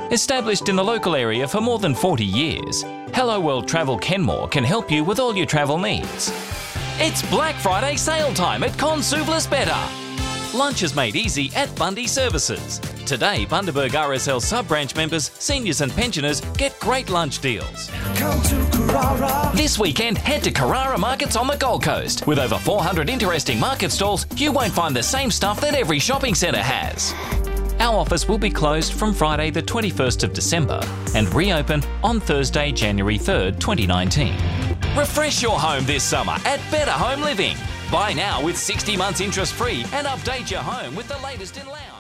Established in the local area for more than 40 years, Hello World Travel Kenmore can help you with all your travel needs. It's Black Friday sale time at Consumless Better. Lunch is made easy at Bundy Services. Today, Bundaberg RSL sub-branch members, seniors and pensioners get great lunch deals. Come to Carrara. This weekend, head to Carrara Markets on the Gold Coast. With over 400 interesting market stalls, you won't find the same stuff that every shopping centre has. Our office will be closed from Friday the 21st of December and reopen on Thursday, January 3rd, 2019. Refresh your home this summer at Better Home Living. Buy now with 60 months interest free and update your home with the latest in lounge.